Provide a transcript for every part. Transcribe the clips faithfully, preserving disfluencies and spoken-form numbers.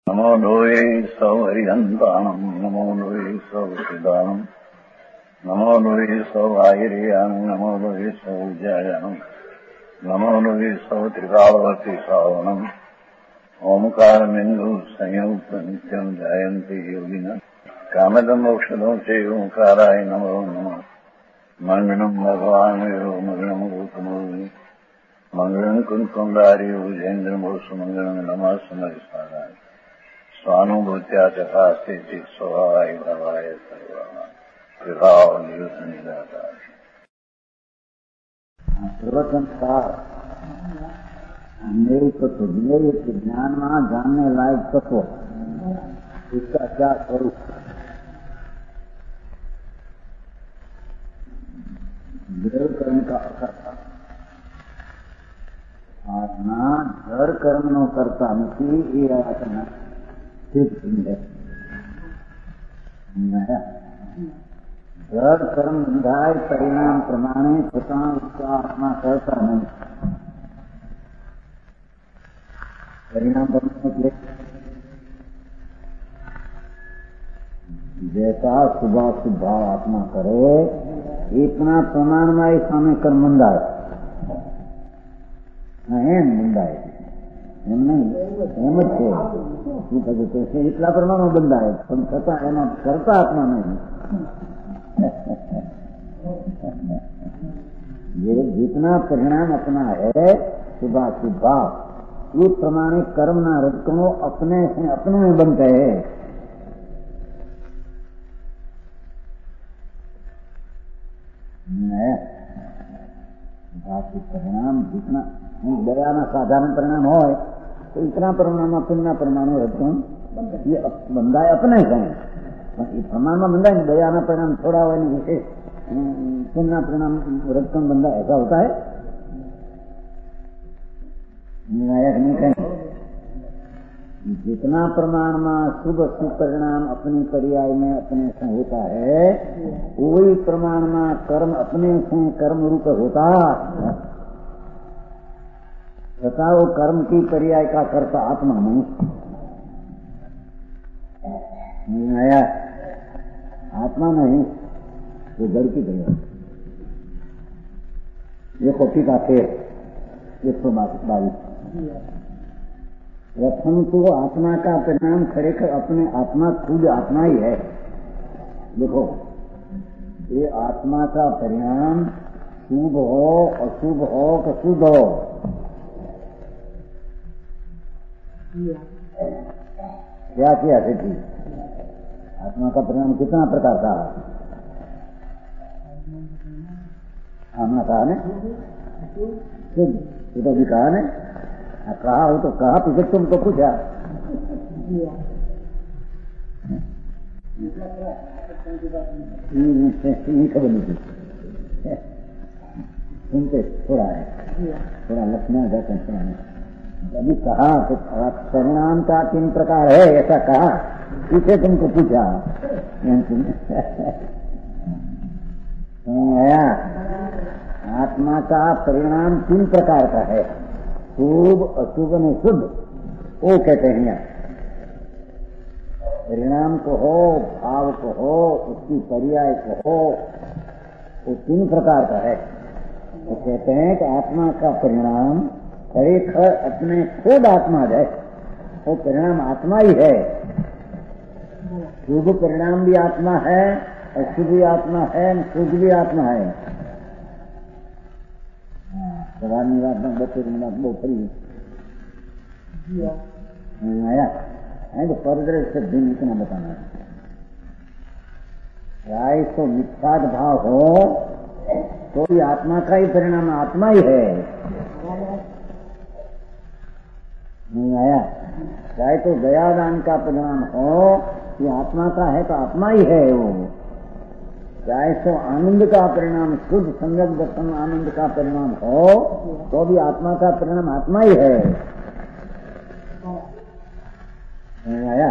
नमो लोये सौहरिहन्ताणम् नमो लोये सौहृदानम् नमो लोये सौभागिर्यानम् नमो लोये सौजायानम् नमो लोये सौत्रिकावती सावनम् ओंकारमिन्दु संयुक्त नित्यम् जायन्ति योगिनः कामदम् मोक्षदम् च ओंकाराय नमो नमः मङ्गलम् भगवान् वीरो मङ्गलम् रूपमोहि मङ्गलम् कुन्कुण्डारि भुजेन्द्रमोसु मङ्गलम् नमः समरिसाराय स्वानुभूत्या तथा स्थिति स्वभावाय भवाय सर्वभाव निदाता सर्वसंस्कार मेरे तत्व मेरे ज्ञान में जानने लायक तत्व इसका क्या स्वरूप देव कर्म का असर था आत्मा जड़ कर्म नो करता नहीं ये आत्मा जड़ कर्म विधाय परिणाम प्रमाणे छता उसका आत्मा करता नहीं परिणाम प्रमाण जैसा सुबह सुबह आत्मा करे इतना प्रमाण में इस समय कर्म बंधाए नहीं बंधाए એમ નહીં એમ જ છે શું કહ્યું તો એટલા પ્રમાણમાં બંધાય પણ છતાં એનો કરતા આત્મા નહીં ये जितना परिणाम अपना है सुबह सुबह उस प्रमाणे कर्म ना रखो अपने से अपने में बनते है बाकी परिणाम जितना दया ना साधारण परिणाम हो तो इतना परिणाम पुण्य परमाणु रखो ये बंधाए अपने से प्रमाण में बंधा दया ना परिणाम थोड़ा हो विशेष पुण्य परिणाम रखो बंधा ऐसा होता है नहीं कहीं जितना प्रमाण में शुभ शुभ परिणाम अपने पर्याय में अपने से होता है वही प्रमाण में कर्म अपने से कर्म रूप होता तथा वो कर्म की पर्याय का करता आत्मा नहीं आया आत्मा नहीं वो जड़ की पर्याय ये कॉपी का थे एक सौ बाईस प्रथम तो आत्मा का परिणाम खरेखर अपने आत्मा खुद आत्मा ही है। देखो ये आत्मा का परिणाम शुभ हो अशुभ हो कशुभ हो क्या क्या थी आत्मा का परिणाम कितना प्रकार का हमने कहा ने शुद्ध तो भी कहा ने कहा हो तो कहा पीछे तुमको पूछा खबर नहीं थी सुनते थोड़ा है थोड़ा लखनऊ जाते हैं सुनाने अभी कहा तो परिणाम का तीन प्रकार है ऐसा कहा पीछे तुमको पूछा आया आत्मा का परिणाम तीन प्रकार का है शुभ अशुभ में शुद्ध वो कहते हैं परिणाम को हो भाव को हो उसकी पर्याय को हो वो तीन प्रकार का है वो कहते हैं कि आत्मा का परिणाम खरेखर अपने खुद आत्मा है वो परिणाम आत्मा ही है शुभ परिणाम भी आत्मा है अशुभ भी आत्मा है शुभ भी आत्मा है सवानी बात में बच्चे बात बहुत फरी आया है तो फर्दर से दिन इतना बताना राय तो मिथ्याद भाव हो तो ये आत्मा का ही परिणाम आत्मा ही है नहीं आया चाहे तो दयादान का परिणाम हो ये आत्मा का है तो आत्मा ही है वो चाहे तो आनंद का परिणाम शुद्ध संगत दर्शन आनंद का परिणाम हो तो भी आत्मा का परिणाम आत्मा ही है नहीं आया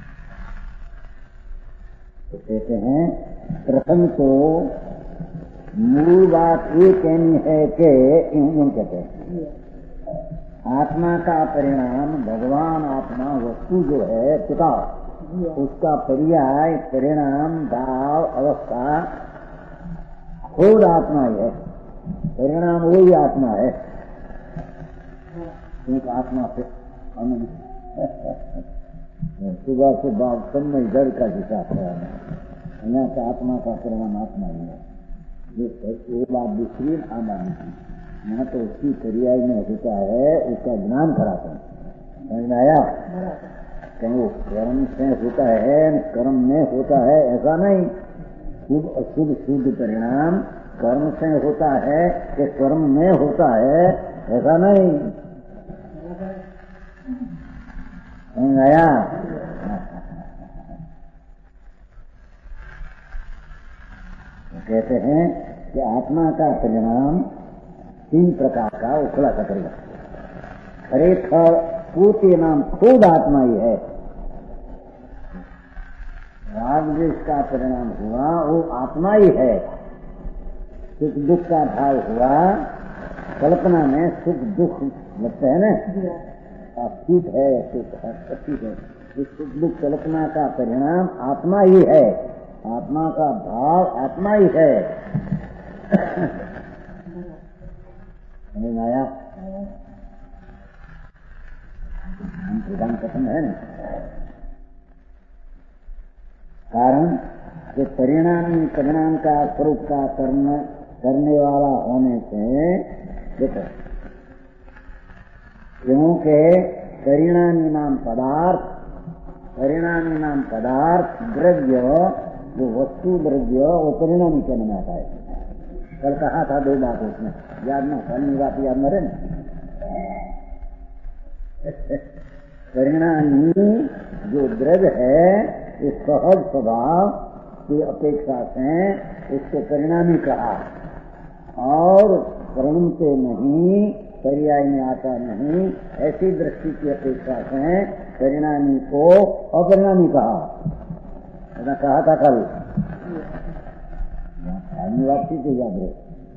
तो कहते हैं प्रथम तो मूल बात ये कहनी है कि यूं कहते हैं आत्मा का परिणाम भगवान आत्मा वस्तु जो है पिता, उसका पर्याय परिणाम भाव अवस्था खुद आत्मा ही है। परिणाम वही आत्मा है, क्योंकि आत्मा से सुबह सुबह सब में जड़ का हिसाब है, यहाँ का आत्मा का परिणाम आत्मा ही है। ये बात दूसरी आ बात दूसरी, यहाँ तो उसकी पर्याय में होता है, उसका ज्ञान कराता है। समझ में आया? कहीं वो कर्म से होता है, कर्म में होता है, ऐसा नहीं। शुभ अशुभ शुद्ध परिणाम कर्म से होता है कि कर्म में होता है, ऐसा नहीं। समझ आया? कहते हैं कि आत्मा का परिणाम तीन प्रकार का वो खुलासा करेगा। खरेखर पूर्ति नाम खुद आत्मा ही है। राग द्वेष का परिणाम हुआ वो आत्मा ही है। सुख दुख का भाव हुआ, कल्पना में सुख दुख लगता है ना, सुख है सुख है सुख है, सुख दुख कल्पना का परिणाम आत्मा ही है। आत्मा का भाव आत्मा ही है। समझ आया? हम प्रधान कथन है ना, कारण कि परिणामी परिणाम का स्वरूप का कर्म करने वाला होने से देखो, क्योंकि परिणामी नाम पदार्थ परिणामी नाम पदार्थ द्रव्य जो वस्तु द्रव्य वो परिणामी कहने में आता है। कल कहा था दो बात उसमें याद ना, कल बात याद न रहे। परिणामी जो द्रव्य है इस सहज स्वभाव की अपेक्षा से उसको परिणामी कहा, और कर्म से नहीं, पर्याय में आता नहीं, ऐसी दृष्टि की अपेक्षा से परिणामी को अपरिणामी कहा। ऐसा कहा था कल, वापसी से याद रहे।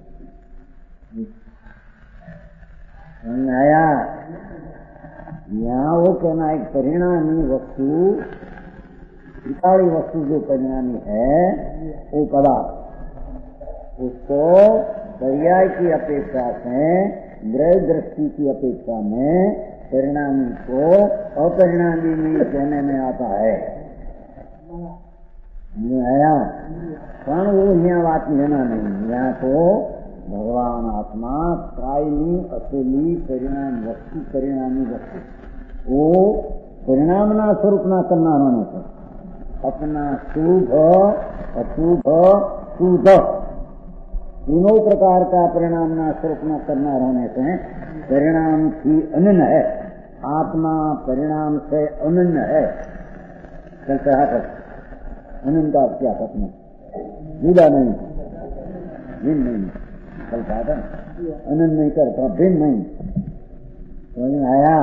आया यहाँ वो कहना एक परिणामी वस्तु, त्रिकाली वस्तु जो परिणामी है वो पदार्थ, उसको पर्याय की अपेक्षा से ग्रह दृष्टि की अपेक्षा में परिणामी को अपरिणामी में कहने में आता है। आया? पण वो यहाँ बात लेना नहीं, यहाँ तो भगवान आत्मा कायमी असली परिणाम वस्तु परिणामी वस्तु, वो परिणाम ना स्वरूप ना करना होने से अपना शुभ अशुभ शुद्ध तीनों प्रकार का परिणाम ना स्वरूप न करना रहने से परिणाम की अनन्य है। आत्मा परिणाम से अनन्य है। कल कहा था अनन्य का क्या कथन, जुदा नहीं, भिन्न नहीं। कल कहा था अनन्य नहीं करता, भिन्न नहीं। समझ में आया?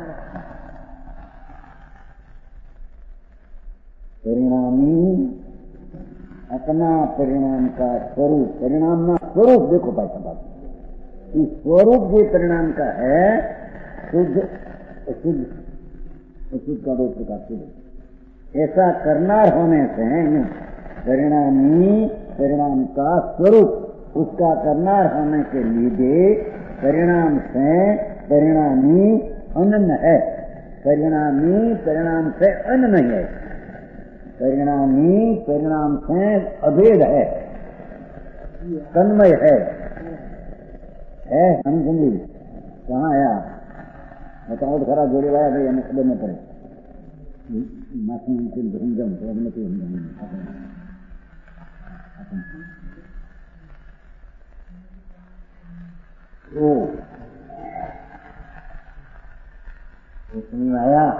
परिणामी अपना परिणाम का स्वरूप, परिणाम ना स्वरूप देखो भाई बात, इस स्वरूप जो परिणाम का है शुद्ध अशुद्ध, अशुद्ध का दो प्रकार शुद्ध, ऐसा करना होने से परिणामी परिणाम का स्वरूप उसका करना होने के लिए परिणाम से परिणामी अनन्य है। परिणामी परिणाम से अनन्य है, परिणामी परिणाम से अभेद है, तन्मय है। है हम समझी कहाँ आया? बताओ तो खरा जोड़े वाया भाई, हमें खबर न पड़े। मासी घूम जाऊँ तो हमने क्यों समझ में आया?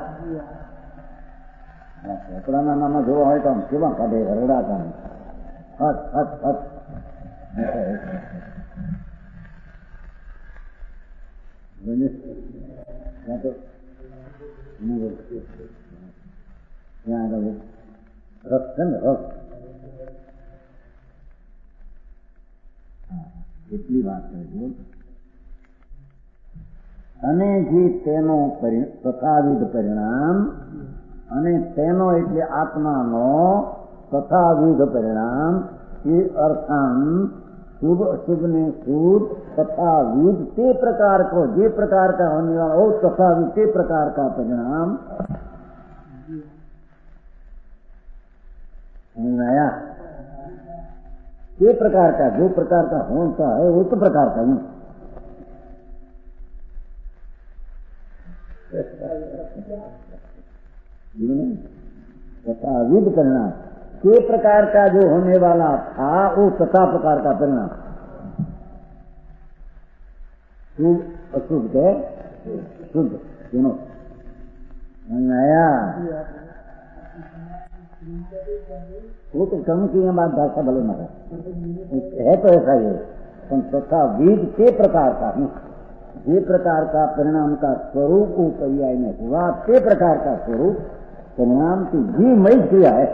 છોકરાના નાના જોવા હોય તો આમ કેવા કાઢે, રડાતા હટ હટ હટ ત્યાં તો ત્યાં આગળ રસ છે ને, રસ એટલી વાત કરજો. અને જે તેનો તથાવિધ પરિણામ, અને તેનો એટલે આત્માનો તથાવિધ परिणाम, ये अर्थान शुभ अशुभ ने शुभ तथाविध ते प्रकार को, जे प्रकार का होने वाला हो तथाविध ते प्रकार का परिणाम आया. ते प्रकार का, जो प्रकार का होता है वो तो प्रकार का नहीं. तथाविध परिणाम, के प्रकार का जो होने वाला था वो तथा प्रकार का परिणाम. शुभ अशुभ के शुद्ध सुनो आया. वो तो कम की बात भाषा भले मत है तो ऐसा ही है. तथा विध के प्रकार का नहीं, जे प्रकार का परिणाम का स्वरूप को पर्याय में हुआ ते प्रकार का स्वरूप परिणाम की जीवमयी क्रिया है.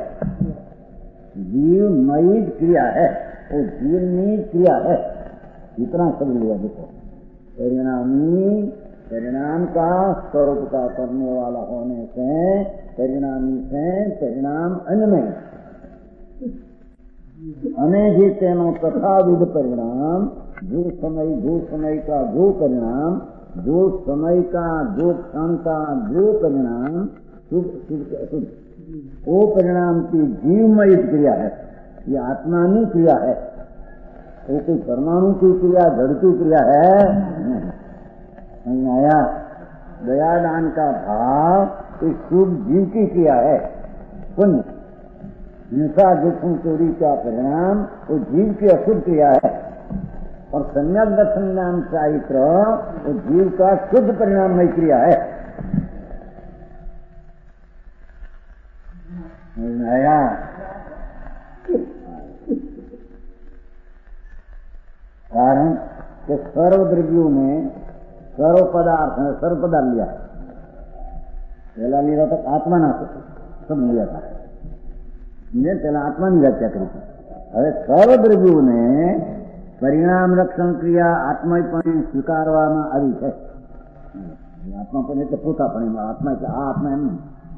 जीवमयी क्रिया है, वो जीवनी क्रिया है. इतना समझ लिया. देखो परिणामी परिणाम का स्वरूप का करने वाला होने से परिणामी से परिणाम अन्य अने जी तेनो तथाविध परिणाम, जो समय जो समय का जो परिणाम, जो समय का जो क्षण का जो परिणाम शुभ शुभ अशुभ, वो परिणाम की जीवमयी क्रिया है. ये आत्मानी क्रिया है. वो कोई परमाणु की क्रिया, जड़ की क्रिया है नहीं. आया. दयादान का भाव एक शुभ जीव की क्रिया है. पुण्य हिंसा दुखों चोरी का परिणाम वो जीव की अशुभ क्रिया है. और सम्यक दर्शन ज्ञान चारित्र वो जीव का शुद्ध परिणाममय क्रिया है. आया. कारण कि सर्वद्रव्यों में सर्व पदार्थ है, सर्व पदार्थ लिया. पहला लिया था आत्मा ना तो सब लिया था. पहला आत्मा ની વ્યાખ્યા કરી હતી. હવે સર્વદ્રવ્યોને પરિણામ રક્ષણ ક્રિયા આત્માપણે સ્વીકારવામાં આવી છે. આત્માપણ એટલે પોતાપણે, આત્મા એટલે આ આત્મા એમ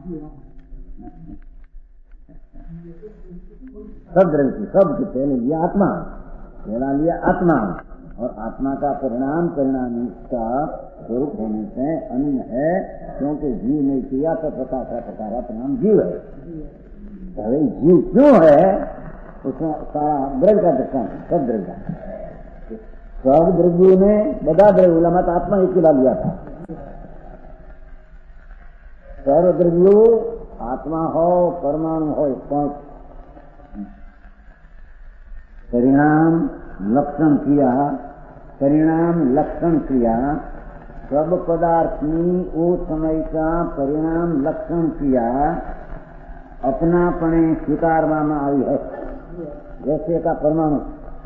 सब द्रव्य की, सब के पहले लिया आत्मा, पहला लिया आत्मा. और आत्मा का परिणाम परिणाम का स्वरूप होने से अन्य है, क्योंकि जीव नहीं किया तो प्रकार का प्रकार परिणाम जीव है. अरे जीव क्यों है उसमें सारा द्रव्य का दृष्टांत, सब द्रव्य का. सब द्रव्यों ने बदा द्रव्य मत आत्मा एक किला लिया था. सर्व द्रव्यो आत्मा हो परमाणु हो, परिणाम लक्षण क्रिया, परिणाम लक्षण क्रिया सब पदार्थनी वो समय का परिणाम लक्षण क्रिया अपनापणे स्वीकारवामां आवी है. जैसे का परमाणु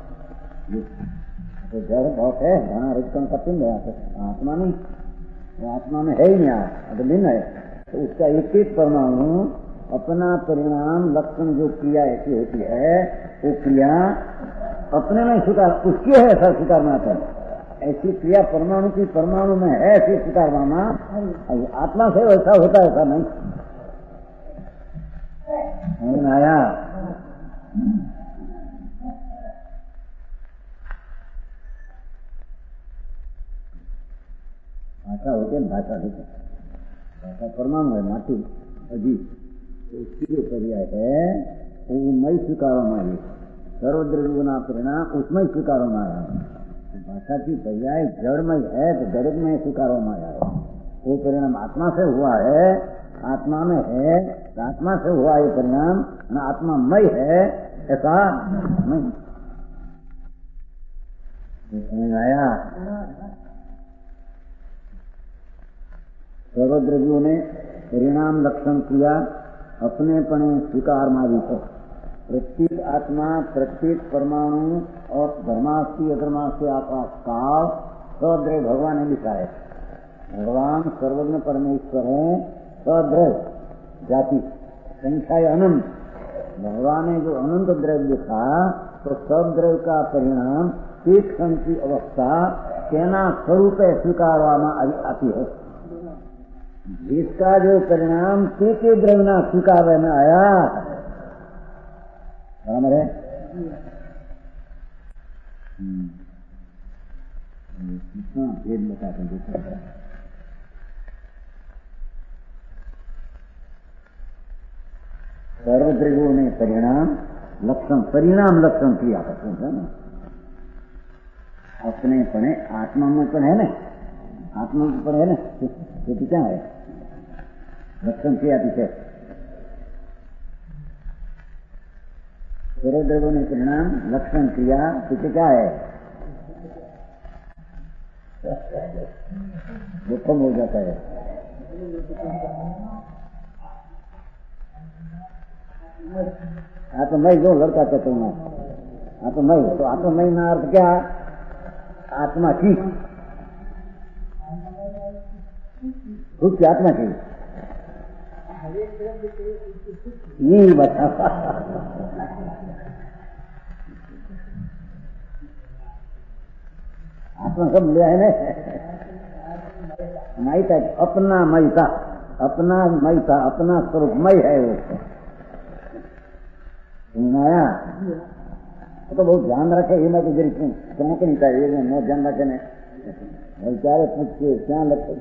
तो जड़ बहुत है, घना रिक्तम का पिंड है, आत्मा नहीं, आत्मा में है ही नहीं, तो भिन्न है. तो उसका एक एक परमाणु अपना परिणाम लक्षण जो क्रिया ऐसी होती है वो क्रिया अपने में स्वीकार, उसकी है ऐसा स्वीकार में आता है. ऐसी क्रिया परमाणु की परमाणु में है ऐसी स्वीकार मामा. आत्मा से वैसा होता है, ऐसा नहीं. आया. भाषा होती है, भाषा होती है. भाषा परमाणु है, माटी अजीब उसकी जो पर्याय है वो मई स्वीकारों में सर्वद्रव्यों परिणाम उसमें स्वीकारों में आया. भाषा की पर्याय जड़मय है तो जड़ में स्वीकारों में आया. वो परिणाम आत्मा से हुआ है, आत्मा में है, आत्मा से हुआ ये परिणाम न आत्मामय है, ऐसा नहीं. आया. सर्वद्रव्यों ने परिणाम लक्षण किया अपनेपणे स्वीकार मारी है. प्रत्येक आत्मा, प्रत्येक परमाणु और धर्मास्ति अधर्मास्ति आकाश काल सद्रव्य भगवान ने लिखा है. भगवान सर्वज्ञ परमेश्वर है. सद्रव्य जाति संख्या अनंत. भगवान ने जो अनंत द्रव्य लिखा तो सब द्रव्य का परिणाम तीक्षण की अवस्था तेना स्वरूपे स्वीकारवामां आती है। जिसका जो परिणाम तीखे द्रव्यना स्वीकार में आया, बराबर है। कितना भेद बताते हैं। सर्वद्रव्यों में परिणाम लक्षण, परिणाम लक्षण क्रिया करते हैं ना। अपने पने आत्मा में पण है ना, आत्मा में पण है ना, तो क्या है लक्षण क्रिया पीछे। सर्वद्रव्यों में परिणाम लक्षण क्रिया पीछे क्या है, दुखम हो जाता है। हाँ तो मैं जो लड़का कहता हूँ, हाँ तो मैं तो आत्मा मैं ना अर्थ क्या, आत्मा की खुद की आत्मा की ये बता। आत्मा सब लिया है ना, माइता अपना माइता, अपना माइता, अपना स्वरूप मई है वो। आया तो बहुत ध्यान रखे, ये मैं तो जरी क्या नहीं चाहिए नो ध्यान रखे ने बेचारे पूछे क्या लगते।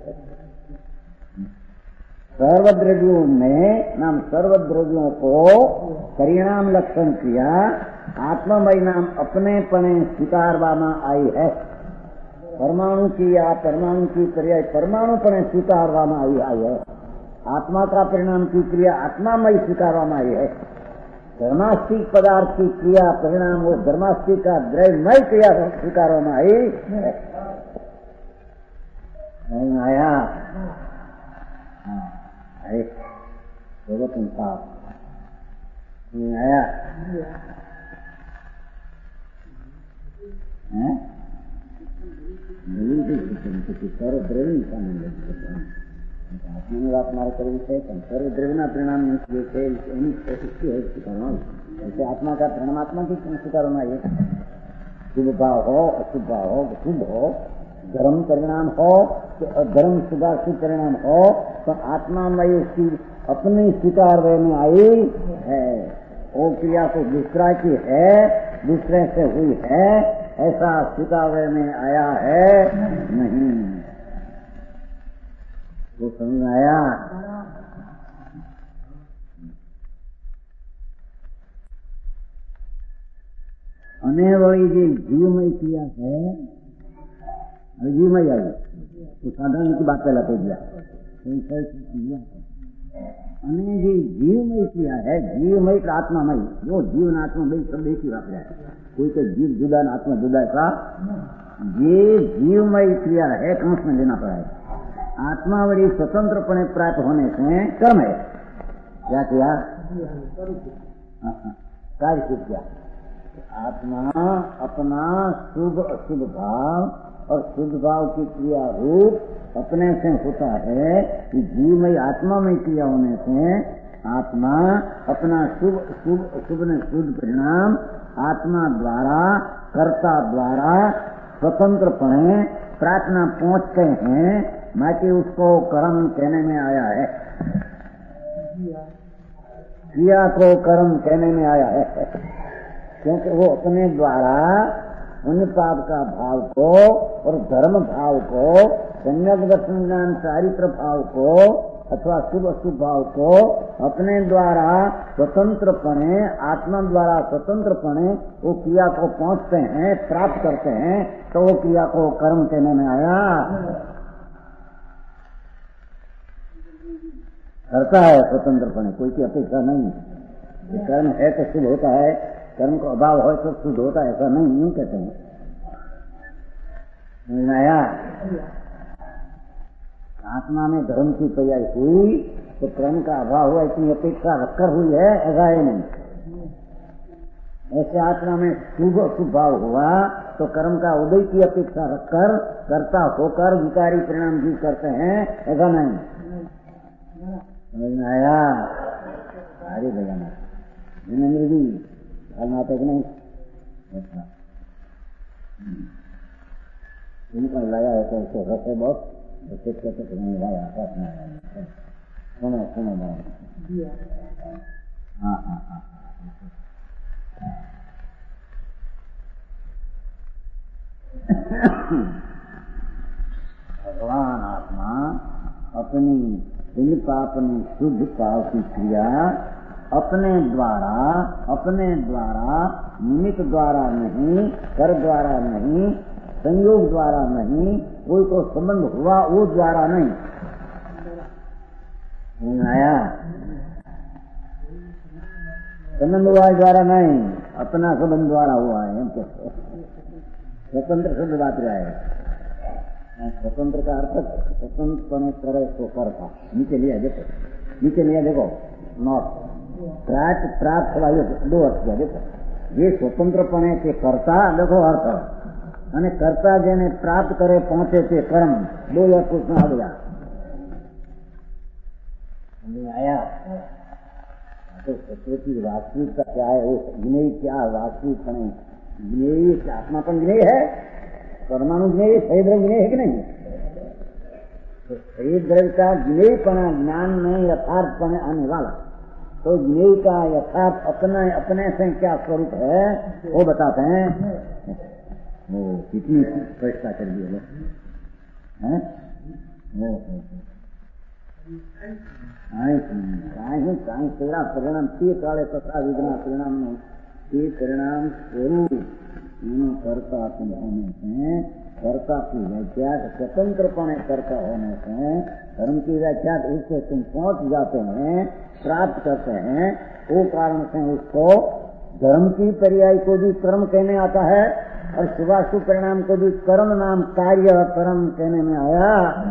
सर्वद्रव्यों में नाम सर्वद्रव्यों को परिणाम लक्षण किया आत्मामय नाम अपने पने स्वीकारवामा आई है। परमाणु की या परमाणु की क्रिया परमाणु पने स्वीकारवामा आई आई है। आत्मा का परिणाम की क्रिया आत्मामय स्वीकारवामा आई है। धर्मास्तिक पदार्थ की क्रिया परिणाम वो धर्मास्तिक का द्रव्यमय क्रिया स्वीकारवामा आई है। नहीं आया अरे बोलो तुम साहब, नहीं आया है सर्वद्रव्य का आत्मा करें थे सर्वद्रव्य परिणाम जैसे आत्मा का परिणाम आत्मा की स्वीकार होना है। शुभ भाव हो अशुभ भाव हो शुभ हो धर्म परिणाम हो तो धर्म सुधार शुभ परिणाम हो तो आत्मा में उसकी अपनी स्वीकार में आई है। वो क्रिया को दूसरा की है, दूसरे से हुई है, ऐसा स्वीकार में आया है नहीं। वो समझ आया। અને વળી જે જીવમય ક્રિયા है, जीवमय आई वो साधारण की बात पहला कह दिया। અને જે જીવમય ક્રિયા है, जीवमय का आत्मामय, वो जीवन आत्मा भाई सब एक ही बात है। कोई तो जीव जुदा न आत्मा जुदा का, ये जीवमय क्रिया है कंस में लेना पड़ा है। आत्मा बड़ी स्वतंत्रपणे प्राप्त होने से कर्म है। क्या किया कार्य सिद्ध किया। आत्मा अपना शुभ अशुभ भाव और शुद्ध भाव की क्रिया रूप अपने से होता है कि जीवमय आत्मा में क्रिया होने से आत्मा अपना शुभ शुभ अशुभ ने शुद्ध परिणाम आत्मा द्वारा कर्ता द्वारा स्वतंत्रपणे प्रार्थना पहुंचते हैं। माके उसको कर्म कहने में आया है, क्रिया को कर्म कहने में आया है, क्योंकि वो अपने द्वारा उन पाप का भाव को और धर्म भाव को सम्यक दर्शन ज्ञान चारित्र भाव को अथवा शुभ अशुभ भाव को अपने द्वारा स्वतंत्रपणे आत्मा द्वारा स्वतंत्रपणे वो क्रिया को पहुंचते हैं, प्राप्त करते हैं, तो वो क्रिया को कर्म कहने में आया। करता है स्वतंत्रपणे, कोई की अपेक्षा नहीं। कर्म है तो शुभ होता है, कर्म का अभाव हो तो शुद्ध होता है, ऐसा नहीं, यूं कहते हैं। आया आत्मा में धर्म की तैयारी हुई तो कर्म का अभाव हुआ इतनी अपेक्षा रखकर हुई है, ऐसा है नहीं। ऐसे आत्मा में शुभ अशुभ भाव हुआ तो कर्म का उदय की अपेक्षा रखकर कर्ता होकर विकारी परिणाम जीव करते हैं, ऐसा नहीं। समझ में आया? अरे भैया ना मृदु नाटक नहीं। इनका लाया होता है तो रखे बहुत तो कहते नहीं लाया अपना सुनो सुनो हाँ हाँ हाँ भगवान आत्मा अपनी इन पाप में शुद्ध पाप की क्रिया अपने द्वारा अपने द्वारा निमित्त द्वारा नहीं, कर द्वारा नहीं, संयोग द्वारा नहीं, कोई तो संबंध हुआ वो द्वारा नहीं आया, संबंध हुआ द्वारा नहीं, अपना संबंध द्वारा हुआ है। हम कहते स्वतंत्र शब्द बात रहा है। स्वतंत्र का अर्थ स्वतंत्र करे तो करता नीचे लिया देखो, नीचे लिया देखो नॉट प्राप्त प्राप्त दो अर्थ किया देखो, ये स्वतंत्रपणे के कर्ता देखो अर्थ અને कर्ता જેને प्राप्त करे पहुंचे थे कर्म दो अर्थ उसमें आ गया आया। तो तत्व की वास्तविकता क्या है, वो ज्ञेय क्या वास्तविकपणे ज्ञेय आत्मापन ज्ञेय है, परमाणु ज्ञेय सही द्रव्य ज्ञेय है कि नहीं। तो सही द्रव्य का ज्ञेयपना ज्ञान में यथार्थपणे आने वाला, तो ज्ञेय का यथार्थ अपने अपने से क्या स्वरूप है वो बताते हैं। वो कितनी स्पष्टता कर दी है तेरा परिणाम ते काले तथा विघ्ना परिणाम नहीं, ते परिणाम स्वरूप कर्ता तुम होने से, कर्ता की व्याख्या स्वतंत्रपणे कर्ता होने से धर्म की व्याख्या उससे तुम पहुंच जाते हैं, प्राप्त करते हैं, वो कारण से उसको धर्म की पर्याय को भी कर्म कहने आता है और शुभाशुभ परिणाम को भी कर्म नाम कार्य कर्म कहने में आया।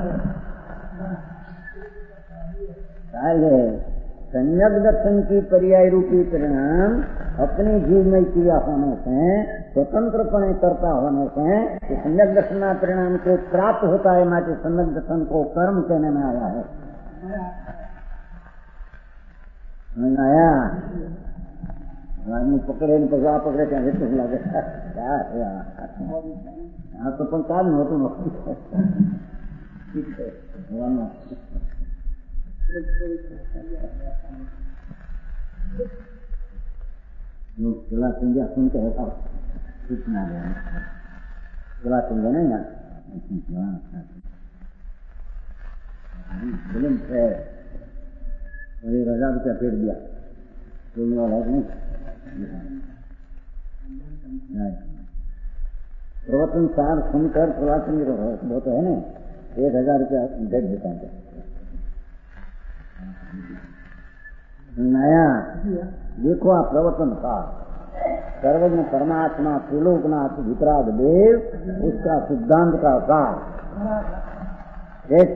सम्यक दर्शन की पर्याय रूपी परिणाम अपनी जीवमय क्रिया होने से, स्वतंत्रपणे कर्ता होने से सम्यक दर्शन परिणाम को प्राप्त होता है, मात्र सम्यक दर्शन को कर्म कहने में आया है। आया आदमी पकड़े न पकड़ा पकड़े क्या हेतु लगे क्या हाँ तो पण काल नहोતું ठीक है जो चला संज्ञा सुनते हैं तब सूचना देना चला संज्ञा नहीं ना फिल्म से एक हजार रुपया फेंक दिया बोलने वाला है नहीं। प्रवचन सार सुनकर प्रवचन बहुत है ना, एक हजार रुपया भेज देता हूँ। नया देखो आप प्रवचन सार सर्वज्ञ परमात्मा त्रिलोकनाथ वितराग देव उसका सिद्धांत का सार एक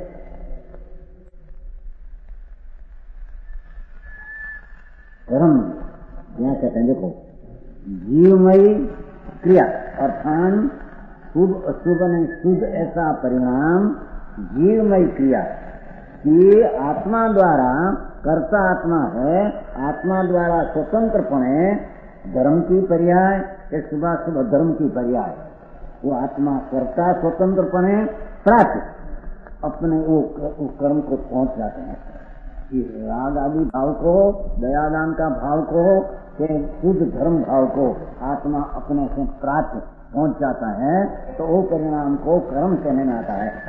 कर्म यहाँ कहते हैं देखो जीवमयी क्रिया अर्थान शुभ अशुभ ने शुद्ध ऐसा परिणाम जीवमयी क्रिया कि आत्मा द्वारा कर्ता आत्मा है, आत्मा द्वारा स्वतंत्रपणे धर्म की पर्याय या शुभाशुभ धर्म की पर्याय, वो आत्मा कर्ता स्वतंत्रपणे प्राप्त अपने वो, वो कर्म को पहुंच जाते हैं। राग आदि भाव को, दयादान का भाव को, शुद्ध धर्म भाव को आत्मा अपने से प्राप्त पहुंच जाता है, तो वो परिणाम को कर्म कहने में आता है।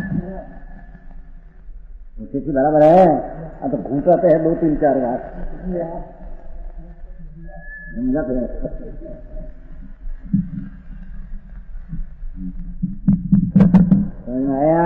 उसी की बराबर है। अब तो घूटाते हैं दो तीन चार बार समझ में आया।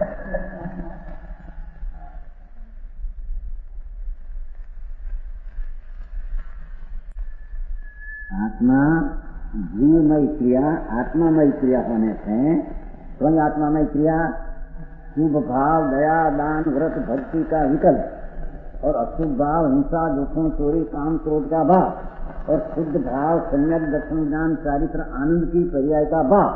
आत्मा जीवमय क्रिया आत्मामय क्रिया होने से कौन आत्मामय क्रिया शुभ भाव दया दान व्रत भक्ति का विकल्प और अशुभ भाव हिंसा दुखों चोरी काम क्रोध का भाव और शुद्ध भाव सम्यक दर्शन ज्ञान चारित्र आनंद की पर्याय का भाव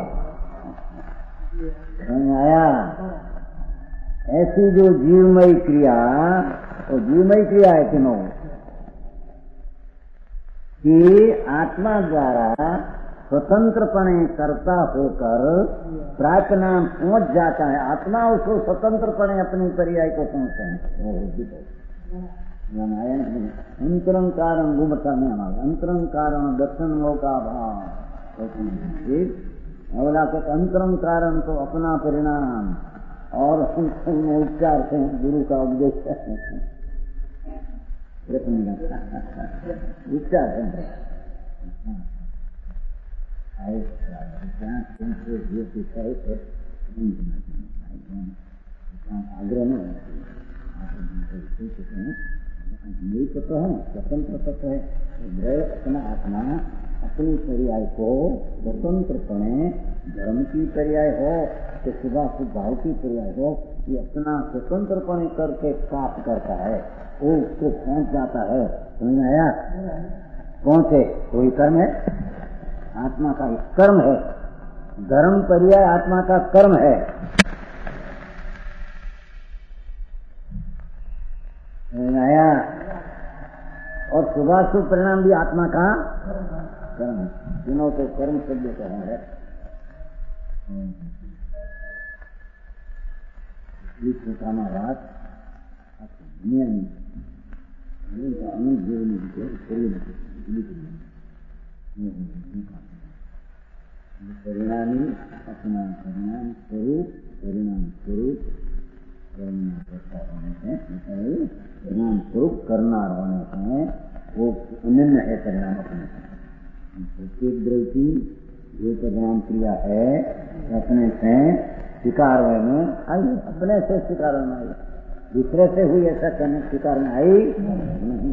आया। ऐसी जो जीवमय क्रिया और जीवमय क्रिया है तीनों कि आत्मा द्वारा स्वतंत्रपणे करता होकर प्रार्थना पहुंच जाता है, आत्मा उसको स्वतंत्रपणे अपनी पर्याय को पहुंचते हैं। अंतरंग कारण गुमता में हमारा अंतरंग कारण दर्शन का भाव अगला के अंतरंग कारण तो अपना परिणाम और उपचार से गुरु का उपदेश उपचार आग्रह में यही तत्व है, स्वतंत्र तत्व है। ग्रह अपना आत्मा अपनी पर्याय को स्वतंत्रपणे धर्म की पर्याय हो तो सुबह सुभाव की पर्याय हो, ये अपना स्वतंत्रपणे करके प्राप्त करता है, वो उसको पहुंच जाता है। समझ में आया? पहुंचे कोई कर्म है, आत्मा का एक कर्म है, धर्म पर्याय आत्मा का कर्म है। आया? और शुभाशुभ परिणाम भी आत्मा का कर्म है। तीनों को कर्म शब्द कहा है। बात परिणामी अपना परिणाम स्वरूप परिणाम स्वरूप परिणाम स्वरूप करना होने से वो अनन्य है। परिणाम अपने प्रत्येक द्रव्य की जो परिणाम क्रिया है अपने से स्वीकार में आई, अपने से स्वीकार में आई, दूसरे से हुई ऐसा करने स्वीकार में आई नहीं।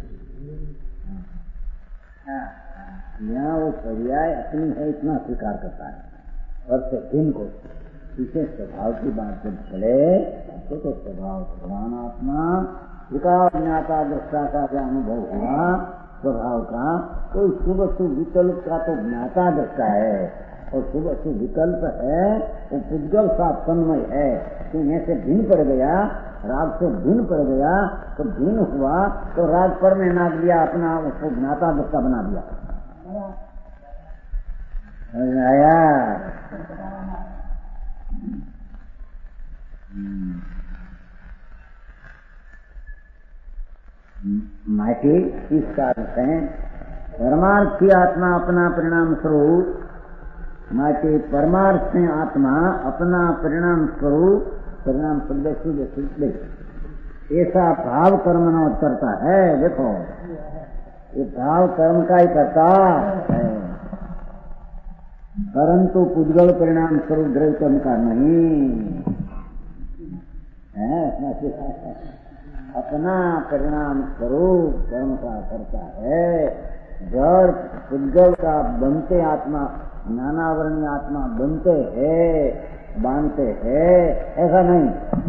यहाँ वो पर्याय अपनी है इतना स्वीकार करता है और से दिन को विशेष स्वभाव की बात जब चले तो, तो स्वभाव भगवान आत्मा विकार ज्ञाता दृष्टा का क्या अनुभव हुआ स्वभाव का, तो शुभ शुभ विकल्प का तो ज्ञाता दृष्टा है और शुभ शुभ विकल्प है वो पुद्गल सा तन्मय है। तो यहाँ से भिन्न पड़ गया, राग से भिन्न पड़ गया तो भिन्न हुआ तो राग पर में नाग दिया, अपना उसको ज्ञाता दृष्टा बना दिया। आया माइटी इस कारण से परमार्थ की आत्मा अपना परिणाम स्वरूप, माइटी परमार्थ से आत्मा अपना परिणाम स्वरूप परिणाम शुद्ध ऐसा भाव कर्म न करता है। देखो ये भाव कर्म का ही करता है, परंतु पुद्गल परिणाम स्वरूप द्रव्य कर्म का नहीं है। अपना परिणाम स्वरूप कर्म का करता है। जड़ पुद्गल का बनते आत्मा नानावर्णीय आत्मा बनते हैं बांधते हैं, ऐसा नहीं।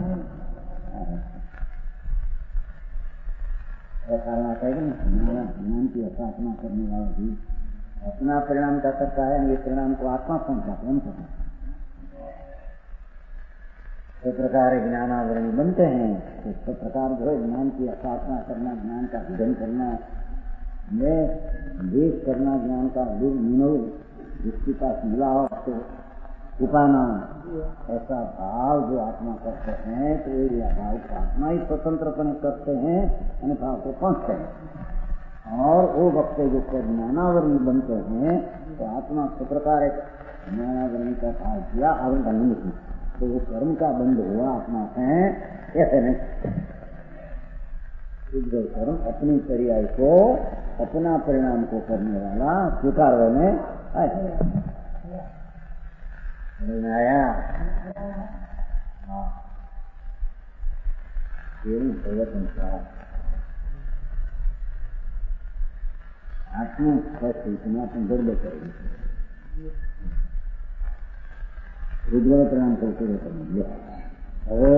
ज्ञान की स्थापना करने वाला भी अपना परिणाम क्या करता है, ये परिणाम को आत्मा पहुंचाते हैं। इस प्रकार ज्ञानावरणी बनते हैं, इस प्रकार जो है ज्ञान की स्थापना करना, ज्ञान का विधन करना, देश करना, ज्ञान का विनोद जिसके पास मिला हो तो छुपाना, ऐसा भाव जो आत्मा करते हैं तो ये भाव को आत्मा ही स्वतंत्रपने करते हैं, यानी भाव को पहुंचते हैं। और वो वक्त जो ज्ञानावरणी बनते हैं तो आत्मा इस प्रकार ज्ञानावरणी का भाव किया, आवरण नहीं की तो वो कर्म का बंध हुआ आत्मा से, ऐसे नहीं। कर्म अपनी पर्याय को अपना परिणाम को करने वाला स्वीकार में आया। आत्मा इतना अपन गर्व करेंगे उज्ज्वल परिणाम करते रहते। अगर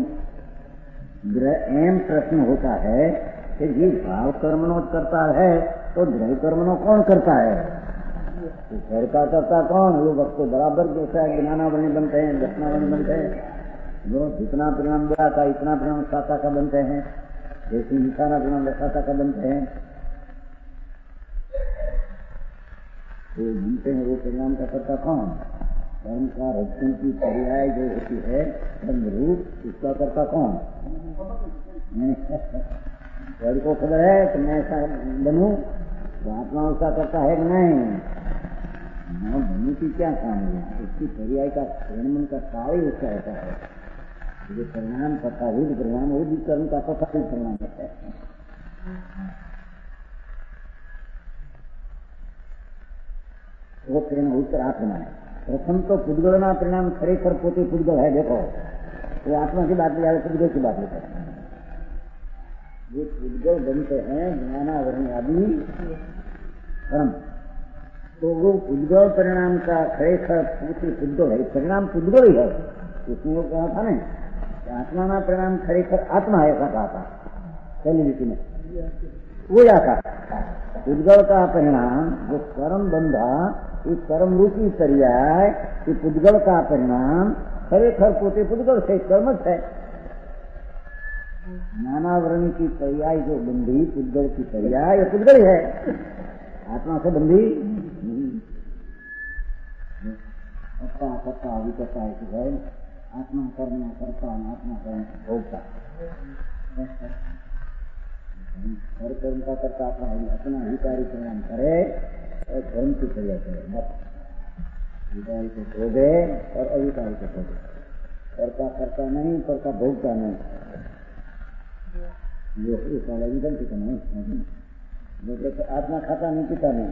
एम प्रश्न होता है कि जी भाव कर्मनोद करता है तो द्रव्य कर्मनो कौन करता है, तो घर का करता कौन, वो वक्त बराबर जैसा ज्ञानावरणी बनते हैं, दर्शनावरणी बनते हैं। जो जितना परिणाम दिया था इतना परिणाम साता का बनते हैं, जैसे सारा परिणाम साता का बनते हैं। वो घूमते हैं, वो परिणाम का करता कौन? कर्म का रचन की पर्याय जो होती है कर्म रूप, उसका करता कौन? घर को खबर है कि मैं ऐसा बनूं, तो आत्मा उसका करता है कि नहीं? न बनने की क्या काम है? उसकी पर्याय का परिणाम का कार्य उसका ऐसा है। जो परिणाम करता हुई परिणाम वो भी कर्म का सफल परिणाम है। वो प्रेम उत्तर आत्मा है। प्रथम तो पुद्गलना परिणाम खरेखर पोते पुद्गल है। देखो वो आत्मा की बात ले, पुद्गल की बात लेते हैं। ये पुद्गल बनते हैं ज्ञानावरण आदि कर्म, तो वो पुद्गल परिणाम का खरेखर पोते पुद्गल है। परिणाम पुद्गल ही है। उसमें वो कहा था ना, आत्मा ना परिणाम खरेखर आत्मा है, ऐसा कहा था पहली रीति में। वो या था पुद्गल का परिणाम जो कर्म बंधा, इस कर्म रूपी पर्याय, इस पुद्गल का परिणाम खरेखर पोते पुद्गल से कर्मच है। नानावरण की पर्याय जो बंधी पुद्गल की पर्याय, ये पुद्गल है, आत्मा से बंधी अपा सत्ता विकता है। आत्मा करना करता, आत्मा कर्म भोगता। हर कर्म का करता अपना अपना हितारी परिणाम करे और धर्म की क्रिया करे। बस हितारी को भोगे और अहितारी को भोगे। करता करता नहीं, करता भोगता नहीं। ये इस वाला इंधन की तो नहीं। जैसे आत्मा खाता नहीं, पीता नहीं।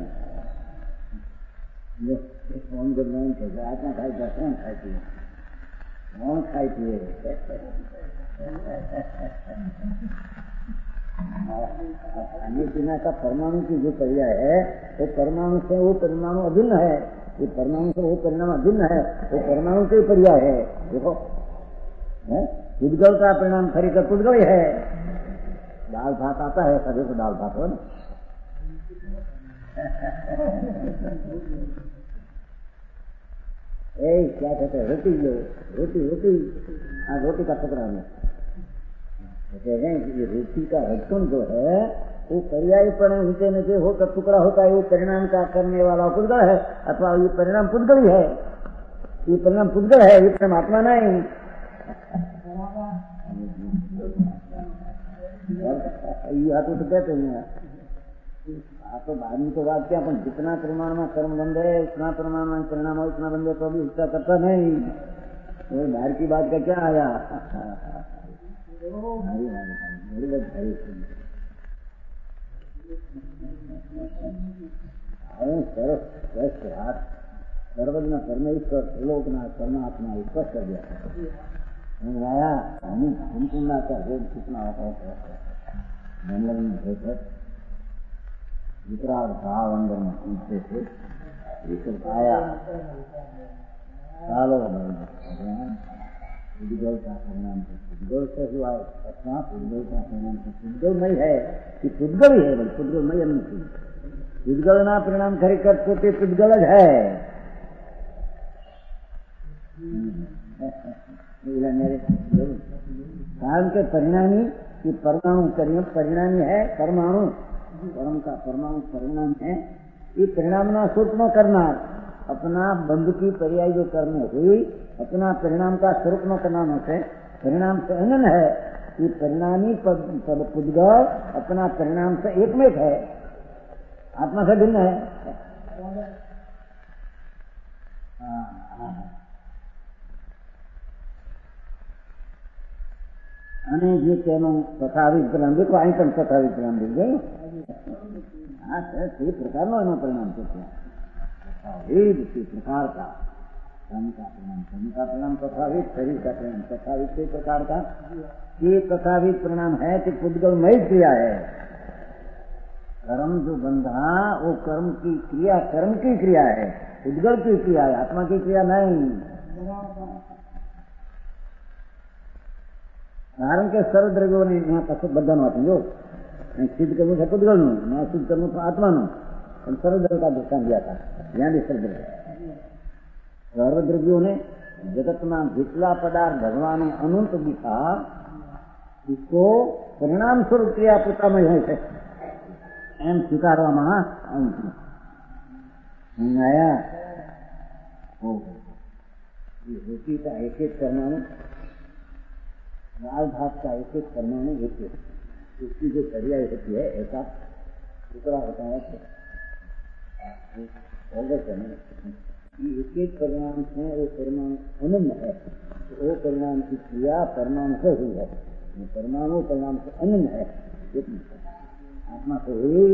कौन जब नहीं कहते आत्मा खाई था, कौन खाती है? कौन खाती है? खाने पीना का परमाणु की जो क्रिया है, वो परमाणु से वो परिणाम अभिन्न है। ये परमाणु से वो परिणाम अभिन्न है, वो परमाणु की क्रिया है। देखो पुद्गल का परिणाम खरीकर पुद्गल है। दाल भात आता है, सभी को दाल भात हो ना। ए क्या कहते हैं? रोटी जो रोटी रोटी हाँ रोटी का टुकड़ा में कहते हैं कि ये रोटी का रटकन जो है वो पर्याय पण होते न जो होकर टुकड़ा होता है, वो परिणाम का करने वाला पुद्गल है, अथवा ये परिणाम पुद्गल ही है। ये परिणाम पुद्गल है, ये परमात्मा नहीं। ये हाथों से कहते हैं तो बाद में तो बात क्या, अपन जितना परिमाण में कर्म बंद है उतना परिमाण में परिणाम हो, उतना बंद है तो अभी उसका करता नहीं। तो बाहर की बात का क्या आया? सर्वज्ञ परमेश्वर त्रिलोकना परमात्मा स्पष्ट कर दिया आया। हम संपूर्ण का रोग कितना होता है मंडल में होकर वितराग भाव अंदर में पूछते थे, एक आया सालों पुद्गल का परिणाम है। पुद्गल से हुआ अपना पुद्गल का परिणाम है। पुद्गल नहीं है कि पुद्गल ही है, भाई पुद्गल नहीं है। पुद्गल ना परिणाम खरी कर पोते पुद्गल है। मेरे कारण के परिणामी कि परमाणु परिणामी है, परमाणु परम का परमाणु परिणाम है। ये परिणाम ना स्वरूप न करना, अपना बंध की पर्याय जो कर्म हुई, अपना परिणाम का स्वरूप न करना से परिणाम से अनन्य है। ये परिणामी पुद्गल अपना परिणाम से एकमेक है, आत्मा से भिन्न है। અને જે તેનું તથાવિધ પરિણામ દેખો, અહીં પણ તથાવિધ પરિણામ દઈ ગયું. હા સર, તે પ્રકારનો એનો પરિણામ છે. તથાવિધ તે प्रकार का कर्म का परिणाम, कर्म का परिणाम तथाविध, शरीर का परिणाम तथाविध के प्रकार का। ये तथाविध परिणाम है कि पुद्गलमय क्रिया है। कर्म जो बंधा वो कर्म की क्रिया, कर्म की क्रिया है, पुद्गल की क्रिया है, आत्मा की क्रिया नहीं। કારણ કે સર્વ દ્રવ્યોને ત્યાં પાછું બધાનું આપી જો સિદ્ધ કરવું છે પુદ્ગલનું, ના સિદ્ધ કરવું તો આત્માનું, પણ સર્વ દ્રવ્ય का दृष्टांत दिया था। यहाँ भी सर्व द्रव्य સર્વ દ્રવ્યોને જગતના જેટલા પદાર્થ ભગવાને અનંત દીઠા इसको પરિણામ સ્વરૂપ ક્રિયા પોતામાં હોય છે એમ સ્વીકારવામાં આવ્યું છે। आया हो रोटी का एक एक परमाणु, दाल भात का एक एक परमाणु एक एक, उसकी जो पर्याय होती है ऐसा टुकड़ा होता है। एक एक परिणाम है, वो परिणाम अनन्य है, तो वो परिणाम की क्रिया परमाणु से हुई है, परमाणु परिणाम से अनन्य है। आत्मा से हुई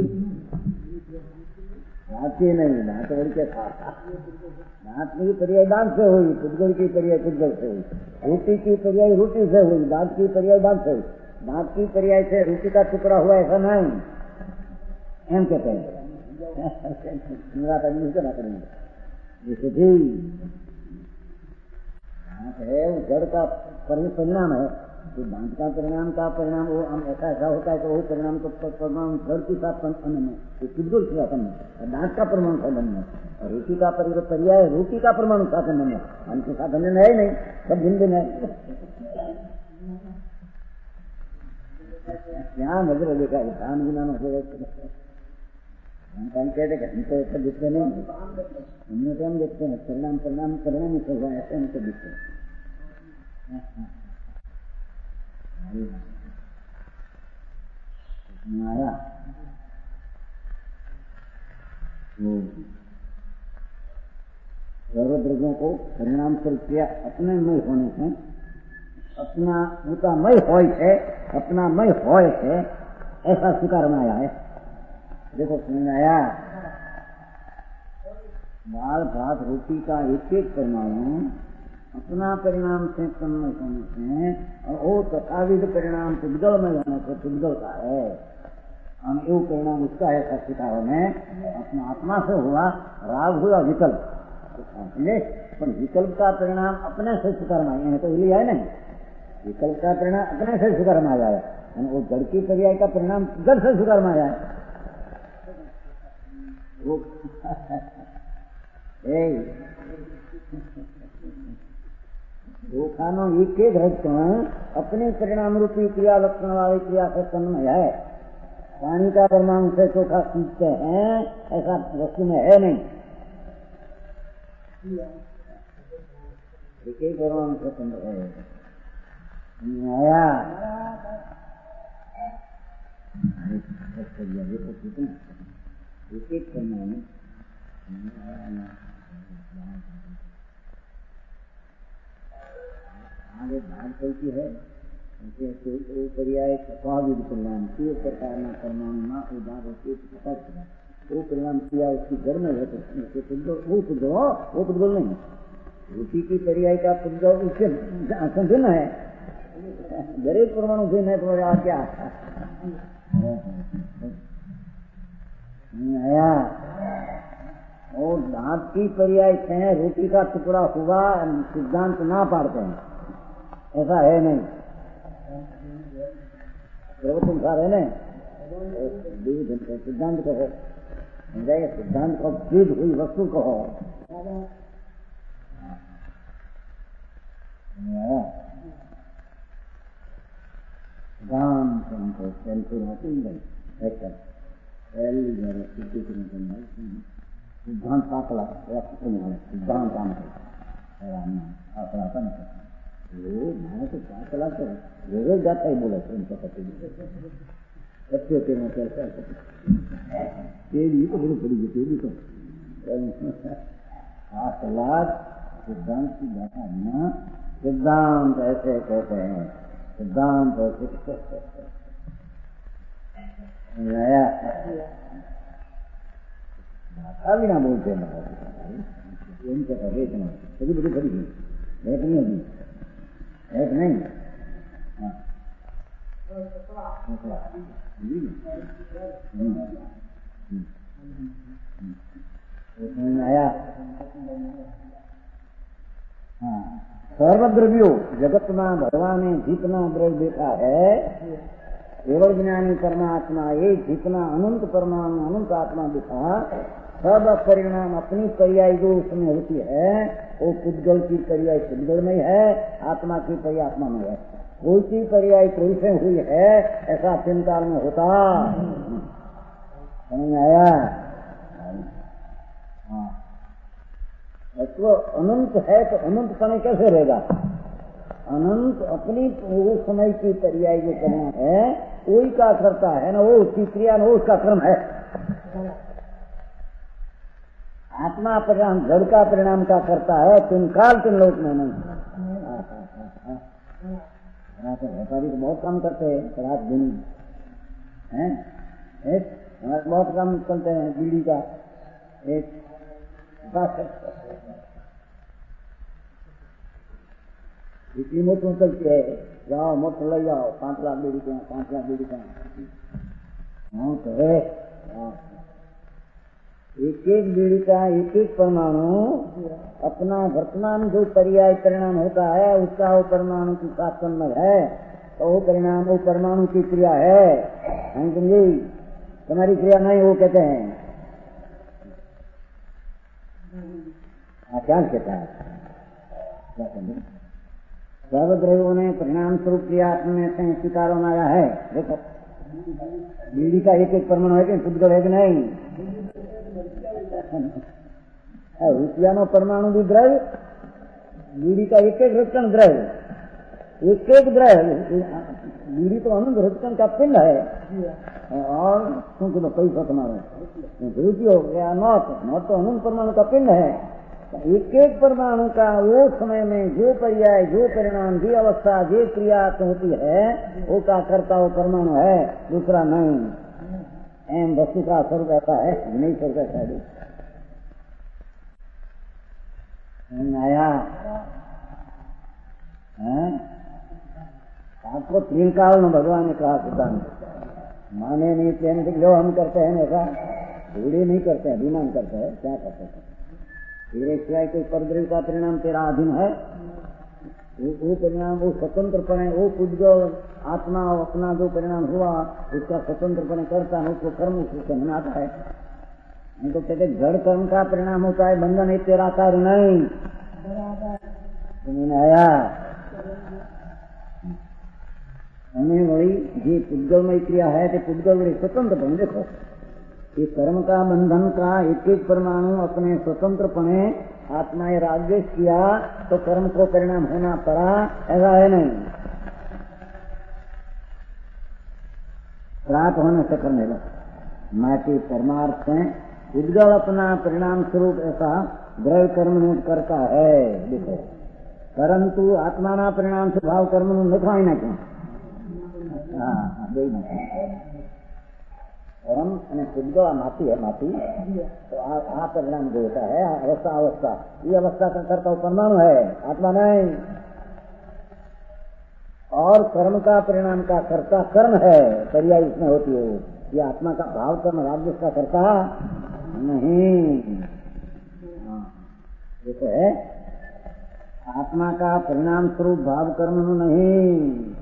दांत की नहीं, दांत वही के था, दांत की पर्याय दांत से हुई, पुद्गल की पर्याय पुद्गल से हुई, रोटी की पर्याय रोटी से हुई, दांत की पर्याय दांत से हुई, दांत की पर्याय से रोटी का टुकड़ा हुआ ऐसा नहीं, एम कहते हैं करना करेंगे। जैसे भी दांत है वो जड़ का परिणाम है, तो दांत का परिणाम का परिणाम वो ऐसा ऐसा होता है तो वो परिणाम को परिणाम जड़ के साथ अन्न में पुद्गल के साथ अन्न, दांत का परमाणु साथ अन्न है, और रोटी का पर्याय रोटी का परमाणु साथ अन्न है, अन्न के साथ अन्न है ही नहीं, सब भिन्न भिन्न है। क्या नजर देखा ध्यान बिना नजर हम कहते हैं हम तो ऐसा दिखते नहीं, हमने तो हम देखते हैं परिणाम परिणाम परिणाम ही चल रहा है, ऐसे हमको दिखते हैं। आया सर्व द्रव्यों को परिणाम चल किया अपने मय होने से, अपना उनका मय होय है, अपना मय होय है, ऐसा स्वीकार में आया है। देखो समझ आया, दाल भात रोटी का एक एक परमाणु अपना परिणाम से तन्मय होने से, और वो तथाविध परिणाम पुद्गल में होने से पुद्गल का है, और वो परिणाम उसका है। सत्कार में अपना आत्मा से हुआ राग हुआ विकल्प, पर विकल्प का परिणाम अपने से स्वीकार में आए, तो लिया है नहीं, विकल्प का परिणाम अपने से स्वीकार में आ जाए, वो जड़ की पर्याय का परिणाम जड़ से स्वीकार में आ जाए। वो वो खानो एक एक रखते हैं, अपने परिणाम रूपी क्रिया लक्षण वाली क्रिया से तन्मय है। पानी का परमाणु से चोखा सीखते हैं ऐसा वस्तु में है नहीं, एक एक परमाणु से तन्मय है। आया एक एक परमाणु आगे भाग चलती है, वो पर्याय स्वाविध परिणाम के प्रकार न परमाणु न उदार होते पता चला, वो परिणाम किया उसकी घर में है, तो वो पुद्गल वो पुद्गल नहीं, रोटी की पर्याय का पुद्गल उससे भिन्न है, दरेक परमाणु भिन्न है। तो क्या आया और दांत की पर्याय से रोटी का टुकड़ा हुआ सिद्धांत ना पाड़ते हैं, ऐसा है नहीं। सर्वसंसार है ना, सिद्धांत कहो, सिद्धांत को सिद्ध हुई वस्तु कहो। गान को सेल्फुल होती नहीं, सिद्धांत आकला सिद्धांत काम आकला का नहीं, मैंने तो क्या चला तो रोज जाता ही बोला उनका पति अच्छे होते हैं, तेरी तो बड़ी बड़ी तेरी तो आकला सिद्धांत की बात ना, सिद्धांत ऐसे कहते हैं, सिद्धांत ऐसे नया अभी ना बोलते हैं, उनका रेट ना सभी बड़ी बड़ी रेट नहीं होगी, एक नहीं आया। हाँ सर्वद्रव्यो जगत में भगवान ने जितना द्रव्य देखा है, केवल ज्ञानी परमात्मा ये जितना अनंत परमाणु अनंत आत्मा दिखा, सब परिणाम अपनी पर्याय जो उसमें होती है वो पुद्गल की पर्याय पुद्गल में है, आत्मा की पर्याय आत्मा में है। कोई की पर्याय कोई से हुई है ऐसा तीन काल में होता, समझ आया। हाँ तत्व अनंत है तो अनंत पने कैसे रहेगा? अनंत अपनी वो समय की पर्याय जो करना है वही का करता है ना, वो उसकी क्रिया न वो उसका कर्म है। आत्मा परिणाम जड़ का परिणाम का करता है, तुम काल तुम लोक में नहीं। व्यापारी तो बहुत काम करते हैं रात दिन हैं, हमारे बहुत काम करते हैं बीड़ी का एक इतनी मोटर चलती है, जाओ मोटर ले जाओ, पांच लाख बीड़ी का पांच लाख बीड़ी का हाँ तो है। एक एक बीड़ी का एक एक परमाणु अपना वर्तमान जो पर्याय परिणाम होता है उसका वो परमाणु की साथ संबंध है, तो वो परिणाम वो परमाणु की क्रिया है। जी तुम्हारी क्रिया नहीं वो कहते हैं क्या कहता है क्या कहते सर्वद्रव्यों ने परिणाम स्वरूप क्रिया में से स्वीकार होना है। देखो बीड़ी का एक एक परमाणु है कि शुद्ध है कि नहीं? रुपया नो परमाणु भी द्रव्य, बीड़ी का एक एक रचन द्रव्य, एक एक द्रव्य। बीड़ी तो अनंत रचन का पिंड है और क्योंकि तो पैसा तुम्हारा रुचि हो गया नौत नौत तो अनंत परमाणु का पिंड है। एक एक परमाणु का वो समय में जो पर्याय जो परिणाम जो अवस्था जो क्रिया होती है वो का करता वो परमाणु है, दूसरा नहीं। एम वस्तु का स्वरूप ऐसा है नहीं, स्वरूप ऐसा है आया है। आपको तीन काल में भगवान ने कहा सिद्धांत माने नहीं कहने से जो हम करते हैं ऐसा भूड़ी नहीं करते हैं, अभिमान करते हैं, क्या करते हैं? तेरे सिवाय कोई परद्रव्य का परिणाम तेरा अधीन है, वो परिणाम वो स्वतंत्रपणे वो उद्गव आत्मा अपना जो परिणाम हुआ उसका स्वतंत्रपणे करता है, उसको कर्म उसको मनाता है। नहीं तो कहते जड़ कर्म का परिणाम होता है, बंधन है तेरा कार्य नहीं। तुमने आया हमें वही ये पुद्गलमय क्रिया है तो पुद्गल स्वतंत्र बन। देखो ये कर्म का बंधन का एक एक परमाणु अपने स्वतंत्रपणे आत्मा ने रागद्वेष किया तो कर्म को परिणाम होना पड़ा, ऐसा है नहीं। प्राप्त होने से करने लगा माटी परमार्थ में उद्गल अपना परिणाम स्वरूप ऐसा द्रव्य कर्म करता है। देखो परंतु आत्मा ना परिणाम से भाव कर्म दिखाई ना क्यों? हाँ कर्म અને शुद्ध माटी है, माटी तो आ परिणाम जो होता है अवस्था अवस्था ये अवस्था का करता परमाणु है, आत्मा नहीं। और कर्म का परिणाम का कर्ता कर्म है, पर्याय इसमें होती है। ये आत्मा का भाव कर्म राज्य का करता नहीं। देखो है आत्मा का परिणाम स्वरूप भाव कर्म नहीं।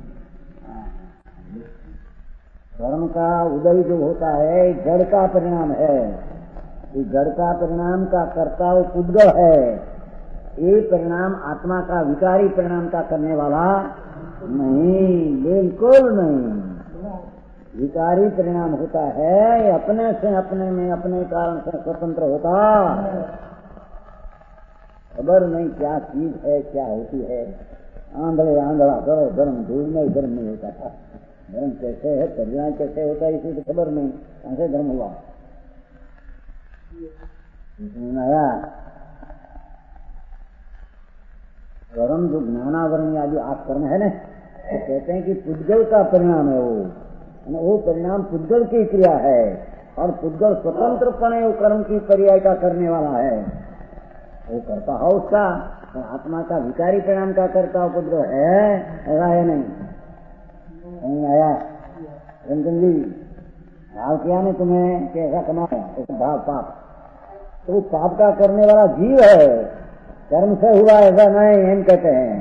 कर्म का उदय जो होता है जड़ का परिणाम है, ये जड़ का परिणाम का कर्ता वो उद्गव है। ये परिणाम आत्मा का विकारी परिणाम का करने वाला नहीं, बिल्कुल नहीं। विकारी परिणाम होता है अपने से अपने में अपने कारण से स्वतंत्र होता, खबर नहीं क्या चीज है क्या होती है। आंधळे आंधड़ा करो धर्म धूल में धर्म नहीं होता था। धर्म कैसे है परिणाम कैसे होता है इसी तो खबर नहीं, कहां से धर्म हुआ? आया कर्म जो ज्ञानावरण आदि आठ कर्म है ना, तो कहते हैं कि पुद्गल का परिणाम है वो वो परिणाम पुद्गल की क्रिया है और पुद्गल स्वतंत्रपणे वो कर्म की पर्याय का करने वाला है, वो करता है उसका। तो आत्मा का विकारी परिणाम का करता हो पुद्गल है, ऐसा है नहीं। आया रंजन जी भाव किया ने तुम्हें कि ऐसा कमाया भाव पाप, तो पाप का करने वाला जीव है, कर्म से हुआ ऐसा नहीं। हम कहते हैं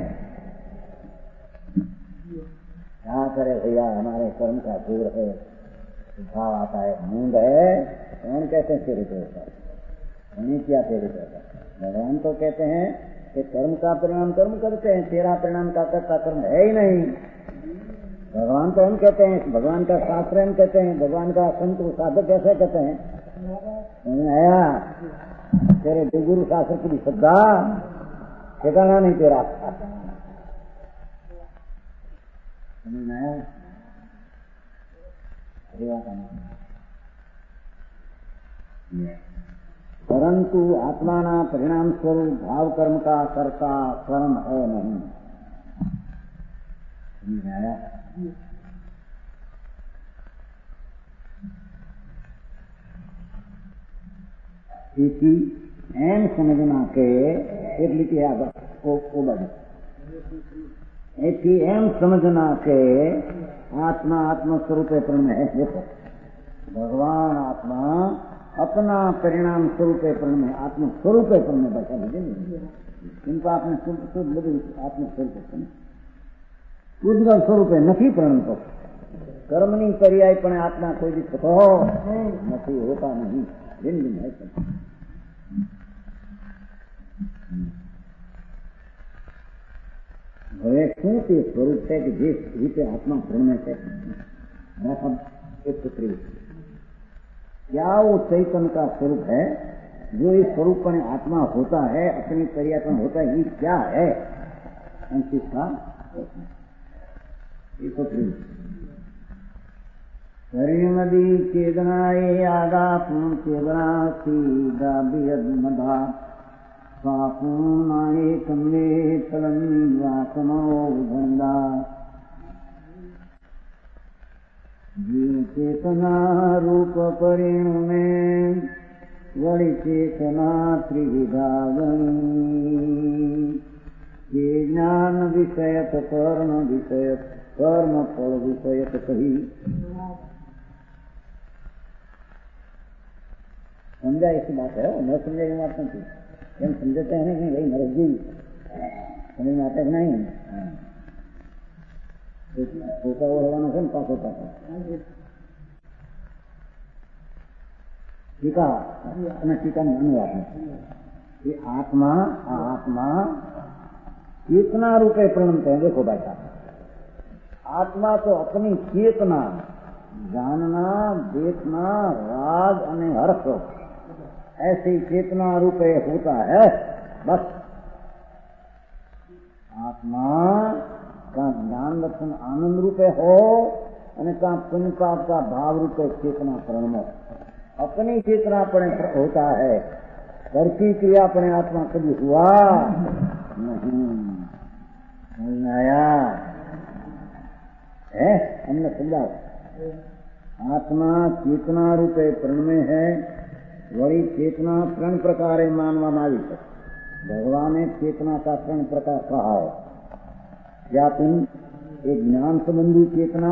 क्या करे भैया हमारे कर्म का दूर है, भाव आता है मूंद है, कौन कहते हैं तेरे को नहीं किया तेरे को। भगवान तो कहते हैं कि कर्म का परिणाम कर्म करते हैं, तेरा परिणाम का कर्ता कर्म है ही नहीं। भगवान तो हम कहते हैं, भगवान का शास्त्र हम कहते हैं, भगवान का संत साधक कैसे कहते हैं? आया तेरे जो गुरु शास्त्र की भी श्रद्धा ठिकाना नहीं तेरा। परंतु आत्माना परिणाम स्वरूप भाव कर्म का कर्ता कर्म है नहीं। તેથી એમ સમજના કે એટલી કે એથી એમ समझना કે आत्मा आत्म स्वरूपे प्रण है। देखो भगवान आत्मा अपना परिणाम स्वरूपे प्रण में आत्म स्वरूपे प्रण में बैठा लीजिए इनका आपने शुद्ध लगे आत्म स्वरूप उद्गल स्वरूपे नहीं प्रण तो कर्मनी पर्याय पण आत्मा कोई भी तो नहीं होता नहीं दिन दिन है। હવે શું તે સ્વરૂપ છે કે જે રીતે આત્મા પ્રેરણે છે क्या वो चैतन्य का स्वरूप है जो इस स्वरूप में आत्मा होता है अपनी पर्यापन होता है ये क्या है इसका शरीरमदी चेदनाए आगापूं चेदना सीधा बियदमधा स्वापूर्णाए कम्बे तलन्वासनो धंदा जीव चेतना रूप परिणमे वळि चेतना त्रिविधागणी ये ज्ञान विषयक कर्म विषयक कर्म फल विषयक कही समझा। ऐसी बात है न समझे की बात नहीं हम समझते हैं कि भाई नरक जी समझ में आता है नहीं होता होना से पास होता है टीका अपना टीका में अनुवाद में ये आत्मा आत्मा चेतना रूपे प्रणमते हैं। देखो भाई साहब आत्मा तो अपनी चेतना जानना देखना राग और हर्ष ऐसी चेतना रूपे होता है। बस आत्मा का ज्ञान दर्शन आनंद रूपे हो और का पुण्य पाप का भाव रूपे चेतना प्रणमो अपनी चेतना अपने होता है। कर की क्रिया अपने आत्मा कभी हुआ नहीं आया है। हमने समझा आत्मा चेतना रूपे प्रण में है वही चेतना त्रण प्रकार मानवा मावी है। भगवान ने चेतना का त्रण प्रकार कहा है। या तुम एक ज्ञान संबंधी चेतना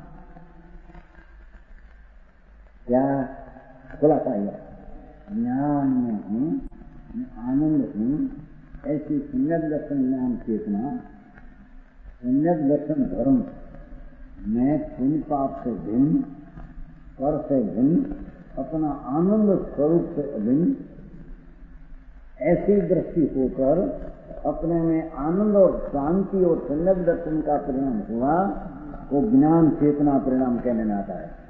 क्या खुलासा है ज्ञान में हूँ आनंद हूँ ऐसी सम्यक दर्शन ज्ञान चेतना सम्यक दर्शन धर्म मैं पुण्य पाप से भिन्न कर से भिन्न अपना आनंद स्वरूप से अभिन्न ऐसी दृष्टि होकर अपने में आनंद और शांति और सम्यक दर्शन का परिणाम हुआ वो ज्ञान चेतना परिणाम कहने में आता है।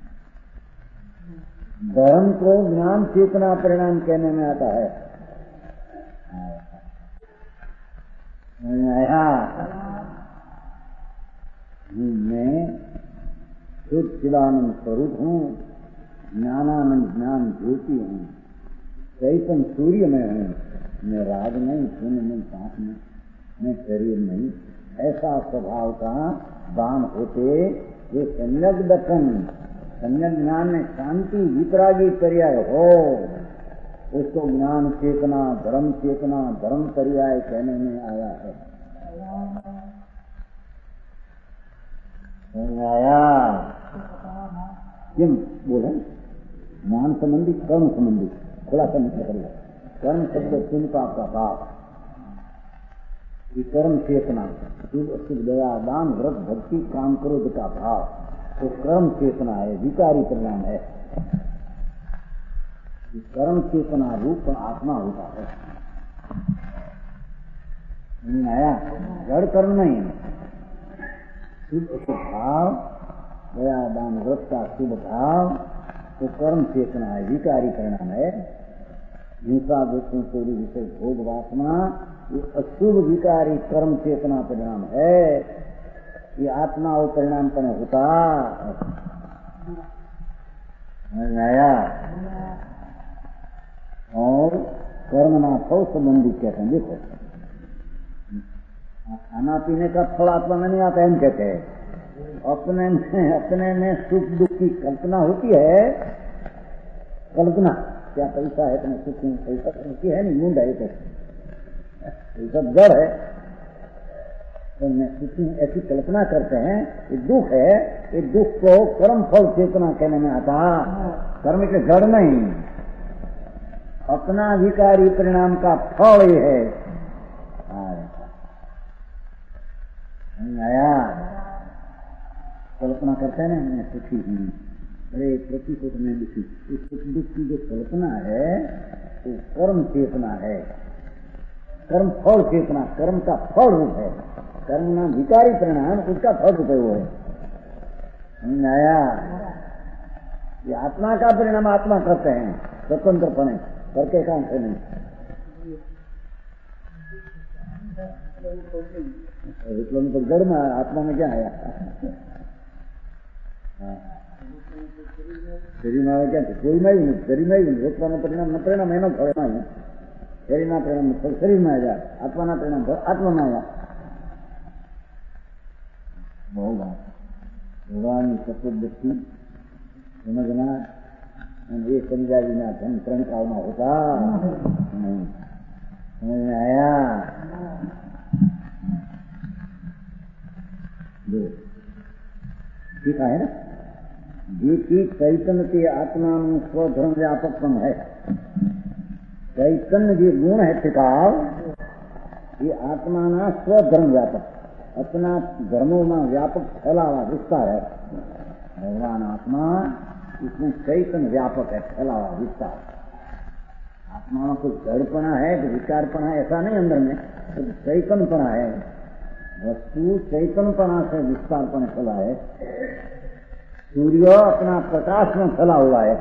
धर्म को ज्ञान चेतना परिणाम कहने में आता है। मैं शुद्ध चिदानंद स्वरूप हूँ ज्ञानानंद ज्ञान ज्योति हूँ चैतन्य सूर्य में हूँ मैं राग नहीं पुण्य नहीं पाप नहीं मैं शरीर नहीं ऐसा स्वभाव का दान होते जो सम्यक दर्शन सम्यक ज्ञान में शांति वितरागी पर्याय हो उसको ज्ञान चेतना धर्म चेतना धर्म पर्याय कहने में आया है। आया किम बोले ज्ञान संबंधी कर्म संबंधी खुलासा नहीं करेगा। कर्म शब्द पुण्य पाप का पाप कर्म चेतना शुभ अशुभ दया दान व्रत भक्ति काम क्रोध का भाव तो कर्म चेतना है विकारी परिणाम है। कर्म चेतना रूप आत्मा होता है। आया जड़ कर्म नहीं शुभ अशुभ भाव दया दान व्रत का शुभ भाव तो कर्म चेतना है विकारी परिणाम है। हिंसा वृत्ति चोरी विषय भोग वासना ये अशुभ विकारी कर्म चेतना परिणाम है। ये आत्मा और परिणाम पर होता आया। और कर्मना फल संबंधी कहते हैं। देखो खाना पीने का फल आत्मा में नहीं आता, हम कहते हैं अपने में अपने में सुख दुख की कल्पना होती है। कल्पना क्या पैसा है तुम्हें सुख नहीं, पैसा की है नहीं, मुंड है तो सब जड़ है। तो मैं सुखी ऐसी कल्पना करते हैं। ये दुख है, ये दुख को कर्म फल चेतना कहने में आता। कर्म के जड़ नहीं, अपना विकारी परिणाम का फल ये है। आया कल्पना करते हैं ना, मैं सुखी हूँ, अरे प्रतिशत में दुखी। इस सुख दुख की जो कल्पना है वो कर्म चेतना है, कर्म फल चेतना, कर्म का फल रूप है। कर्म ना विकारी परिणाम, उसका फल रूप है वो है। आया ये आत्मा का परिणाम आत्मा करते हैं स्वतंत्रपणे, करके काम से नहीं। मतलब तो जड़ में आत्मा में क्या आया? शरीर में आया क्या? कोई में ही नहीं, शरीर में ही नहीं। रोकना में परिणाम न परिणाम है, न फल नहीं। शरीर ना परिणाम फल शरीर में आ जाए, आत्मा ना परिणाम फल आत्मा में आया। बहुत भगवान चतुर्दशी समझना, ये समझा बिना धन प्रण कालना होता नहीं। समझ में आया? ठीक है ना? जी चैतन्य के आत्मा में स्वधर्म व्यापकपन है। चैतन्य जो गुण है टिकाव, ये आत्मा ना स्वधर्म व्यापक, अपना धर्मों में व्यापक फैला हुआ विस्तार है। भगवान आत्मा इसमें चैतन्य व्यापक है, फैला हुआ विस्तार। आत्मा में कुछ जड़पना है, विकारपना है, ऐसा नहीं अंदर में, तो चैतन्यपना है। वस्तु चैतन्यपना से विस्तारपन फैला है। सूर्य अपना प्रकाश में फैला हुआ है,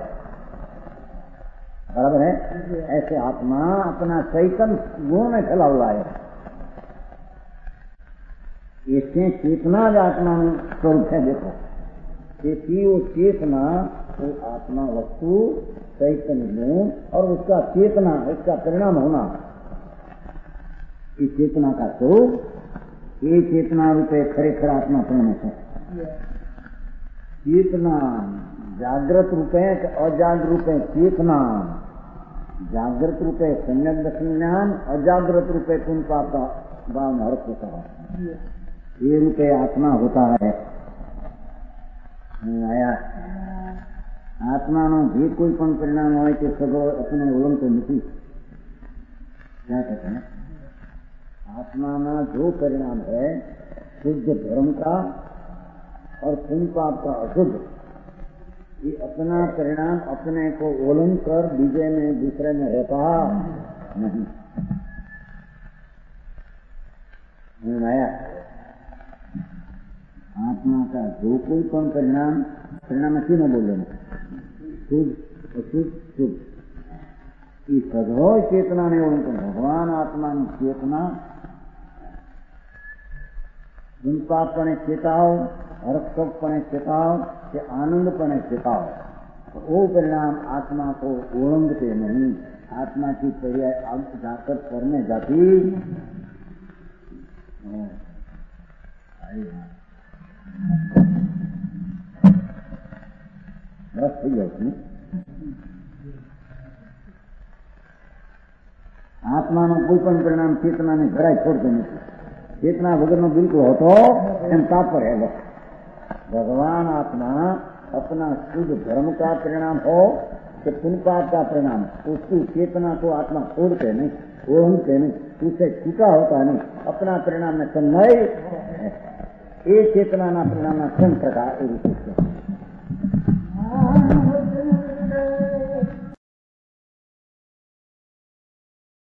बराबर है? ऐसे आत्मा अपना चैतन्य गुण में फैला हुआ है। इससे चेतना आत्मा में स्वरूप है। देखो देखिए वो चेतना, वो आत्मा वस्तु चैतन्य गुण और उसका चेतना, उसका परिणाम होना, इस चेतना का स्वरूप ये चेतना रूपे खरेखर आत्मा प्रेम है। चेतना जागृत रूपे अजागृत रूपे चेतना, जागृत रूपे सम्यक दर्शन, अजागृत रूपे पुण्य पाप का भाव अर्थ होता है। ये रूपे आत्मा होता है। आया आत्मा नो जे कोई पण परिणाम हो तो सगो अपने ओलंग तो नहीं। क्या कहते हैं? आत्मा में जो परिणाम है शुद्ध धर्म का और पुण्य पाप का अशुद्ध, ये अपना परिणाम अपने को ओलन कर विजय में दूसरे में रहता नहीं। आया आत्मा का जो कोई कौन परिणाम, परिणाम क्यों न बोले, शुद्ध अशुद्ध शुद्ध, ये सदैव चेतना ने उनको भगवान आत्मा की चेतना पापपणे चेताओ, हर्षपणे चेताओ कि आनंदपणे चेताओ, तो वो परिणाम आत्मा को ओळंगते नहीं। आत्मा की पर्याय जाकर करने जाती बस થઈ જાય। आत्मा नो कोई पण परिणाम चेतना ने घराय छोड़ते नहीं। चेतना वगैरह में बिल्कुल हो तो एम तापर है। भगवान आत्मा अपना शुद्ध धर्म का परिणाम हो कि पुण्य पाप का परिणाम, उसकी चेतना को आत्मा छोड़ते नहीं, ओढ़ते नहीं, उसे छूटा होता नहीं। अपना परिणाम में तन्मय, एक चेतना ना परिणाम स्वयं प्रकार